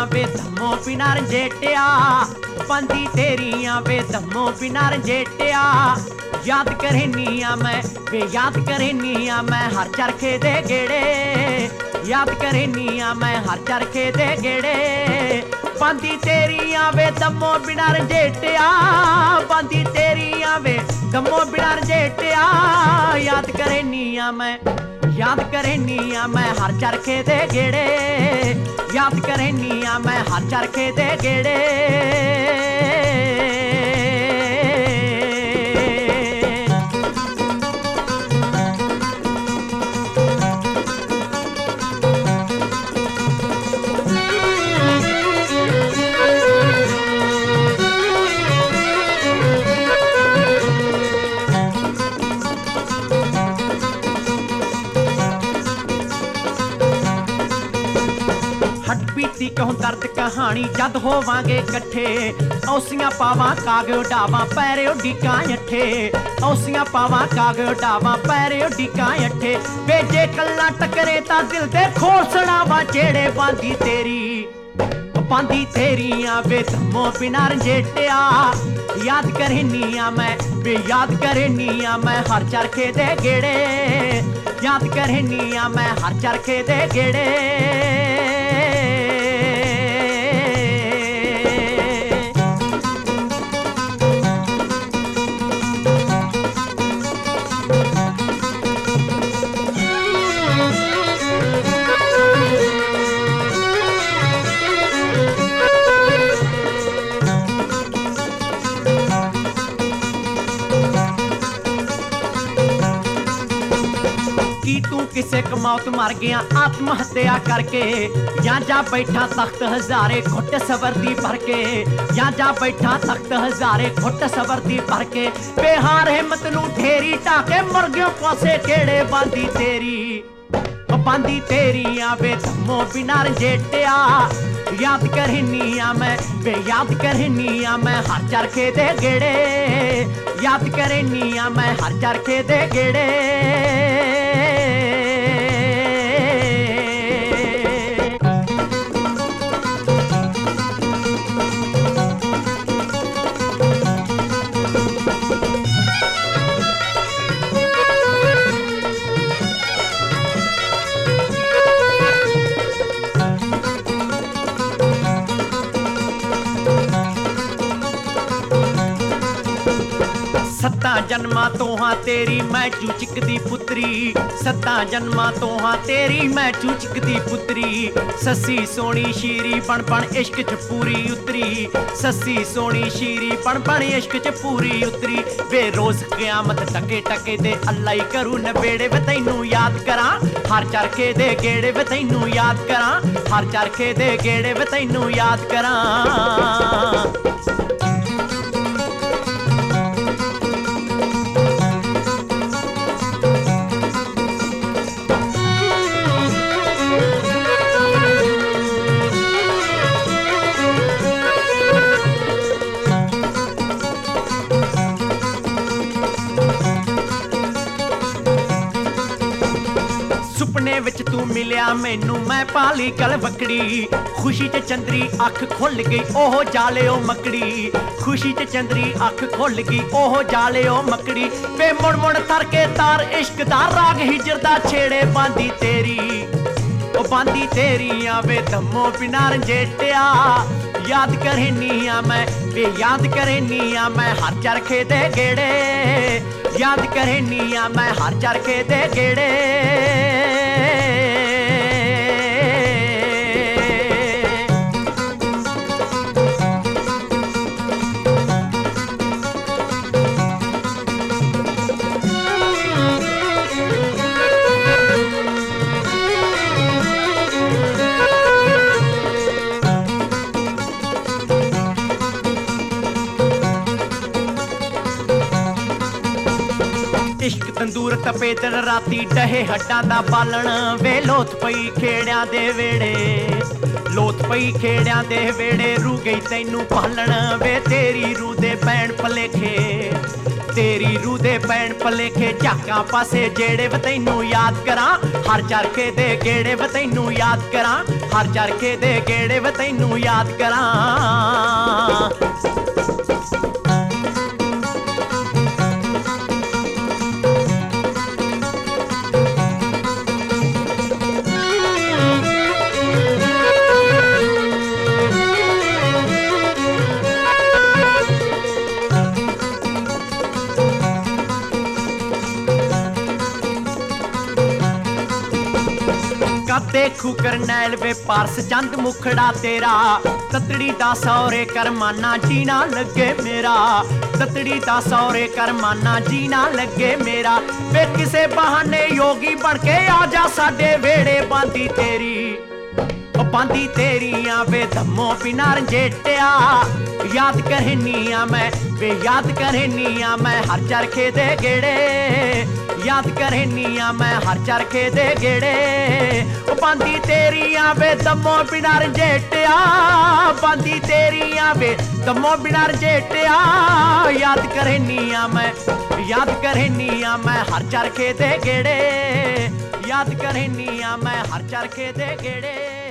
ਵੇ ਧੰਮੋ ਬਿਨਾਂ ਰੰਜੇਟਿਆ ਬੰਦੀ ਤੇਰੀਆਂ ਵੇ ਧੰਮੋ ਬਿਨਾਂ ਰੰਜੇਟਿਆ याद करेनिया मैं वे याद करेनिया मैं हर चरखे दे गेड़े याद करेनिया मैं हर चरखे दे गेड़े बांदी तेरिया वे दमो बिना रंजेटिया बांदी तेरिया वे दमो बिना रंजेटिया याद करेनिया मैं हर चरखे दे गेड़े याद करेनिया मैं हर चरखे दे गेड़े बीती क्यों दर्द कहानी जद होवांगे कट्ठे औसियां पावां काग उडावां पैरे उडीकां अट्ठे औसियां पावां काग उडावां पैरे उडीकां अट्ठे बेजे कल्ला टकरे तां दिल दे खोल सड़ावां जेड़े बांदी तेरियां वे धम्मो बिना रंजेटिया याद करेनिया मैं वे याद करेनिया मैं हर चरखे दे गेड़े याद करेनिया मैं हर चरखे दे गेड़े किसे कमौत मर गया आत्महत्या करके या जा बैठा तख्त हजारे घुट सवरदी भर के या जा बैठा तख्त हजारे घुट सवरदी भर के बेहार हिम्मत नू ढेरी टाके मर गयो पासे केड़े बांदी तेरियां वे धम्मो बिना रंजेटिया याद करेनिया मैं वे याद करेनिया मैं हर चरखे दे गेड़े याद करेनिया मैं हर चरखे दे गेड़े सत्ता जन्मा तो हाँ तेरी मैं चूचिक दी पुत्री सत्ता जन्मा तो हाँ तेरी मैं चूचिक दी पुत्री सस्सी सोनी शीरी बन बन इश्क च पूरी उतरी सस्सी सोनी शीरी बन बन इश्क च पूरी उतरी वे रोज क़यामत टके टके दे अल्लाह ही करू नबेड़े वे तैनू याद करा हर चरखे दे गेड़े वे तैनू याद करा हर चरखे दे गेड़े वे तैनू याद करा सुपने विच तू मिलिया मैनू मैं पाली गल वकड़ी खुशी च चंदरी अख खुल गई ओहो जाले ओ मकड़ी खुशी च चंदरी अख खुल गई ओहो जाले ओ मकड़ी वे मुड़ मुड़ तर के तार इश्क दा राग हिजर दा छेड़े बांदी तेरियां वे धम्मो बिना रंजेटिया याद करेनिया मैं वे याद करेनिया मैं हर चरखे दे गेड़े याद करेनिया मैं हर चरखे दे गेड़े इश्क तंदूर तपे दिन राती डहे हड्डां दा बालण वे लोथ पई खेड़ियां दे वेड़े लोथ पई खेड़ियां दे वेड़े रू गई तैनू पालण वे तेरी रू दे पैण भलेखे तेरी रूह दे पैण भलेखे झाकां पासे जेड़े व तैनू याद करां हर चरखे दे गेड़े व तैनू याद करां हर चरखे दे गेड़े व तैनू याद करां देखू करनैल वे पारस चंद मुखड़ा तेरा ततड़ी दा सौरे करमाना जीना लगे मेरा ततड़ी दा सौरे करमाना जीना लगे मेरा वे किसे बहाने योगी बन के आजा साडे वेड़े बांदी तेरी बांदी तेरियां वे धम्मो बिना रंजेटिया याद करनिया मैं वे याद करनिया मैं हर चरखे दे गेड़े याद करनिया मैं हर चरखे दे गेड़े बांदी तेरियां वे धम्मो बिना रंजेटिया बांदी तेरियां वे धम्मो बिना रंजेटिया याद करनिया मैं हर चरखे दे गेड़े याद करनिया मैं हर चरखे दे गेड़े